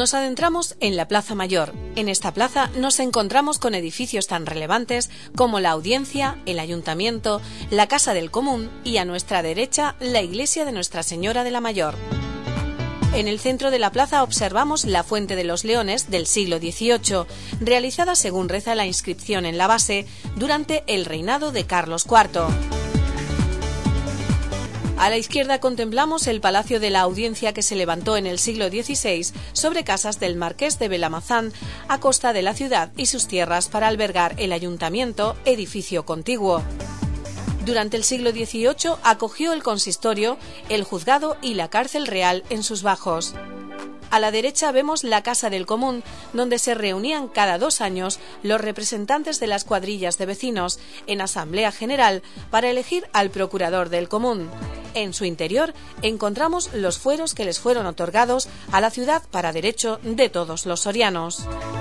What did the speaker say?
Nos adentramos en la Plaza Mayor. En esta plaza nos encontramos con edificios tan relevantes como la Audiencia, el Ayuntamiento, la Casa del Común y a nuestra derecha la Iglesia de Nuestra Señora de la Mayor. En el centro de la plaza observamos la Fuente de los Leones del siglo XVIII, realizada según reza la inscripción en la base durante el reinado de Carlos IV. A la izquierda contemplamos el Palacio de la Audiencia que se levantó en el siglo XVI sobre casas del Marqués de Belamazán a costa de la ciudad y sus tierras para albergar el ayuntamiento, edificio contiguo. Durante el siglo XVIII acogió el consistorio, el juzgado y la cárcel real en sus bajos. A la derecha vemos la Casa del Común, donde se reunían cada 2 años los representantes de las cuadrillas de vecinos en asamblea general para elegir al procurador del común. En su interior encontramos los fueros que les fueron otorgados a la ciudad para derecho de todos los sorianos.